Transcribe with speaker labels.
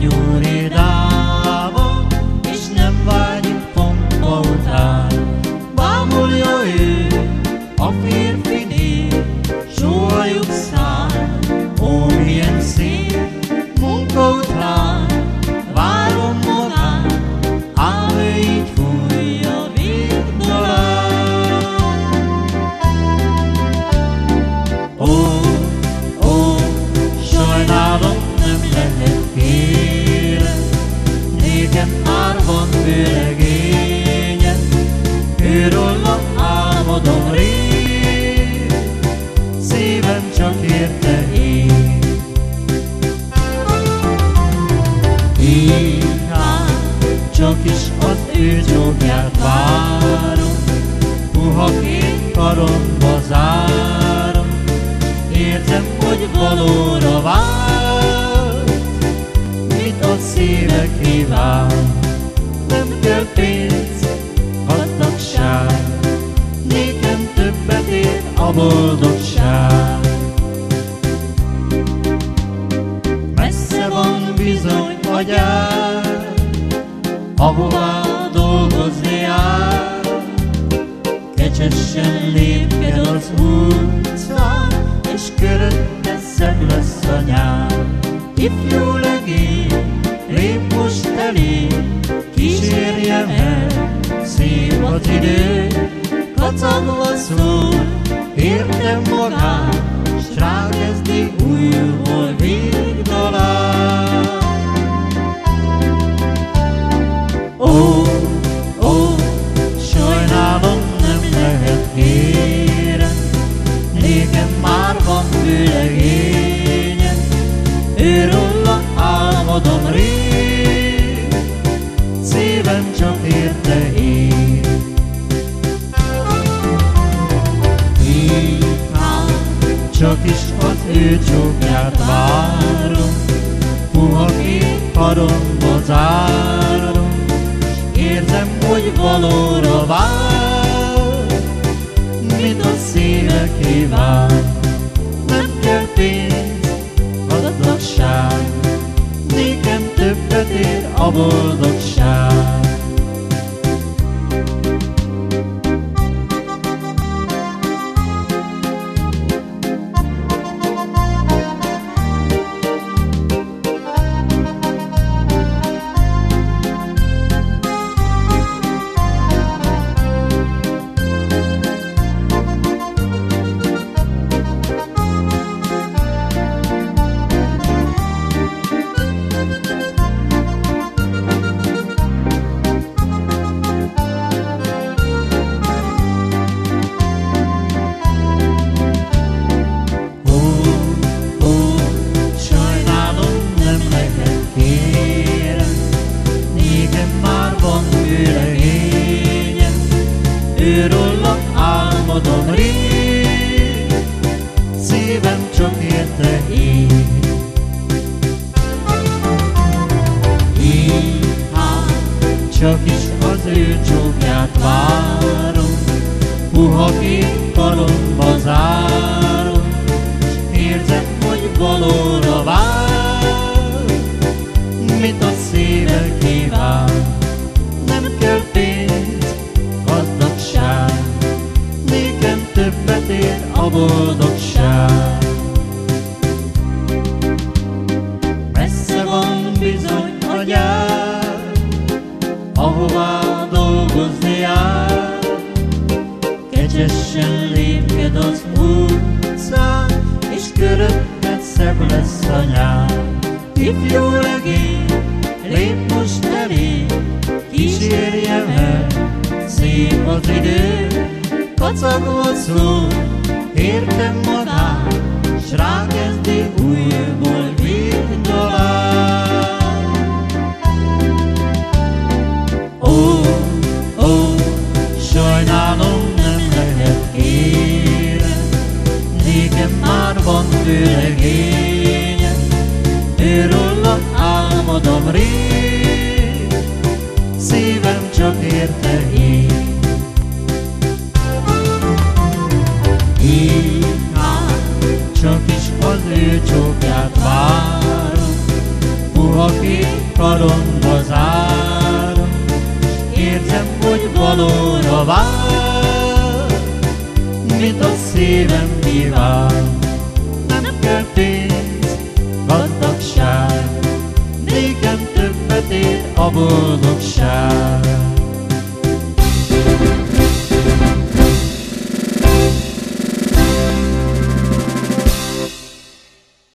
Speaker 1: gyúridába, és nem vágyik pompa után. Bámulja ő, a férfi nép, sóhajjuk száll, ó, milyen szép munka után. Várom magát, ám ő így fújja végdalát. Ó, sajnálom, nem lehet kérem, nékem már van vőlegényem, őróla álmodom rég, szívem csak érte ég. Csak is az ő csókját várom, puha két karomba zárom, érzem, hogy valóra vált, mit a szíve kíván. Nem kell pénz, gazdagság, nékem többet ér a boldogság. Messze van bizony a gyár, ahová dolgozni jár, kecsesen lépked az utcán, és körötte szebb lesz a nyár. Ifjú legény, lép most elé, kísérjem el, szép az idő, kacagva szól, értem magát, s rákezdi újból végdalát. Ó, sajnálom, nem lehet kérem, nékem már van vőlegényem, őróla álmodom rég, szívem csak érte ég. Csak is az ő csókját várom, puha két karomba zárom, érzem, hogy valóra vált, mit a szíve kíván. Nem kell pénz, gazdagság, nékem többet ér a boldogság. Őróla álmodom rég, szívem csak érte ég. Csak is az ő csókját várom, puha két karomba zárom, s érzem, hogy valóra vált, mit a szíve kíván. Nem kell pénz, gazdagság, nékem többet ér a boldogság. Messze van bizony a gyár, ahová dolgozni jár, kecsesen lépked az utcán, és körötted szebb lesz a nyár. Ifjú legény, lép most elé, kísérjem el, szép az idő, kacagva szól, értem magát, s rákezdi újból végdalát. Ó, sajnálom, nem lehet kérem, nékem már van vőlegényem, őróla álmodom rég, szívem csak érte ég. Csak is az ő csókját várom, puha aki karodba zár, s érzem, hogy valóra vár, mit a szívem kíván. Nem kell pénz, gazdagság, nékem többet ér a boldogság.